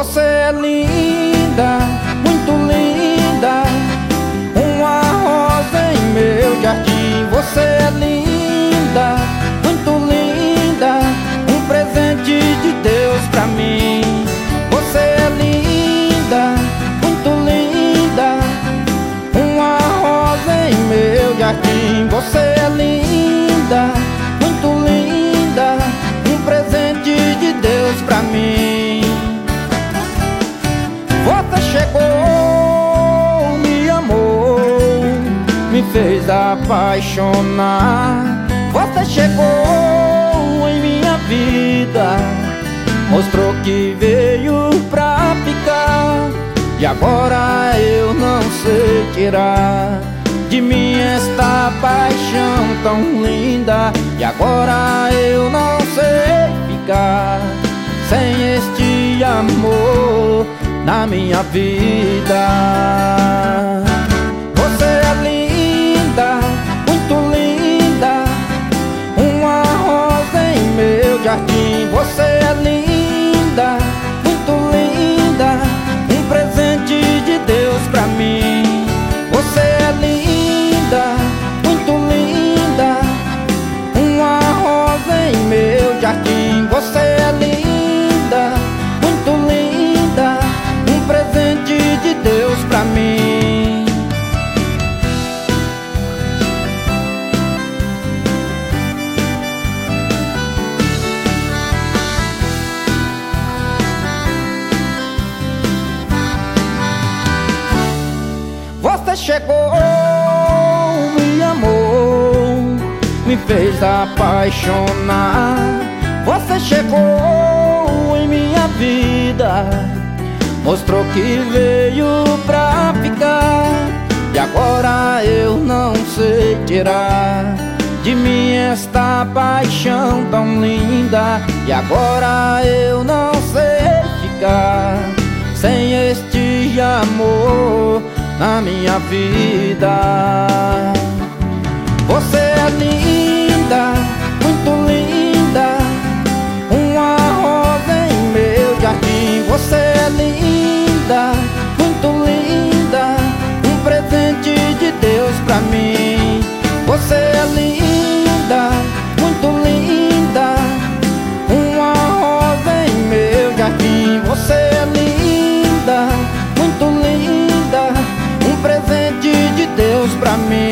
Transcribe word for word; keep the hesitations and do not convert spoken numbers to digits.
Você é linda, muito linda, uma rosa em meu jardim. Você é linda, muito linda, um presente de Deus pra mim. Você é linda, muito linda, uma rosa em meu jardim. Você é linda, muito linda, um presente de Deus pra mim. Você chegou, me amou, me fez apaixonar. Você chegou em minha vida, mostrou que veio pra ficar. E agora eu não sei tirar de mim esta paixão tão linda. E agora eu não sei ficar sem este amor na minha vida. Você é linda, muito linda, uma rosa em meu jardim. Você é linda, muito linda, um presente de Deus pra mim. Você é linda, muito linda, uma rosa em meu jardim. Você é linda, muito linda, um presente de Deus pra mim. Você chegou, me amou, me fez apaixonar. Você chegou em minha vida, mostrou que veio pra ficar. E agora eu não sei tirar de mim esta paixão tão linda. E agora eu não sei ficar sem este amor na minha vida. Você é linda, muito linda, uma rosa em meu jardim. Você é linda, muito linda, um presente de Deus pra mim. Você é linda, muito linda, uma rosa em meu jardim. Você é linda, muito linda, um presente de Deus pra mim.